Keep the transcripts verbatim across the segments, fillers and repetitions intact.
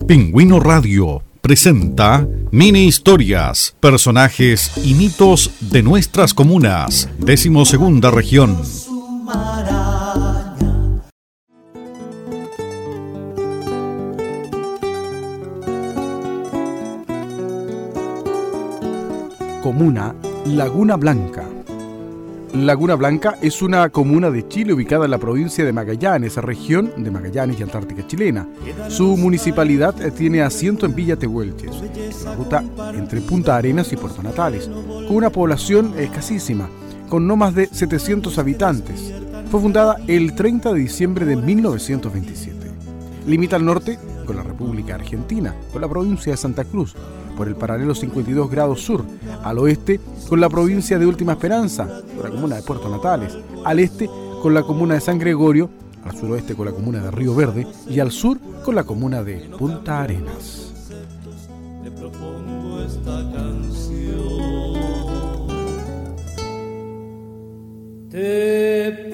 Pingüino Radio presenta Mini Historias, personajes y mitos de nuestras comunas, decimosegunda región. Comuna Laguna Blanca. Laguna Blanca es una comuna de Chile ubicada en la provincia de Magallanes, región de Magallanes y Antártica chilena. Su municipalidad tiene asiento en Villa Tehuelches, en la ruta entre Punta Arenas y Puerto Natales, con una población escasísima, con no más de setecientos habitantes. Fue fundada el treinta de diciembre de mil novecientos veintisiete. Limita al norte con la República Argentina, con la provincia de Santa Cruz, por el paralelo cincuenta y dos grados sur, al oeste con la provincia de Última Esperanza, con la comuna de Puerto Natales, al este con la comuna de San Gregorio, al suroeste con la comuna de Río Verde y al sur con la comuna de Punta Arenas. Te propongo esta canción. Te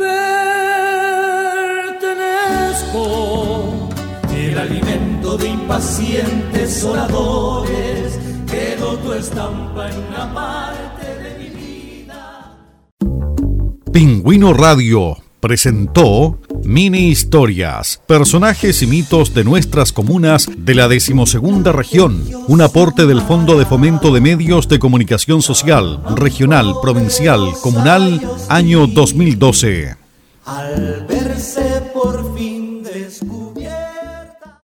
pertenezco, el alimento de impacientes oradores, quedó tu estampa en una parte de mi vida. Pingüino Radio presentó Mini Historias, personajes y mitos de nuestras comunas de la decimosegunda región, un aporte del Fondo de Fomento de Medios de Comunicación Social, Regional, Provincial, Comunal, año dos mil doce. Al verse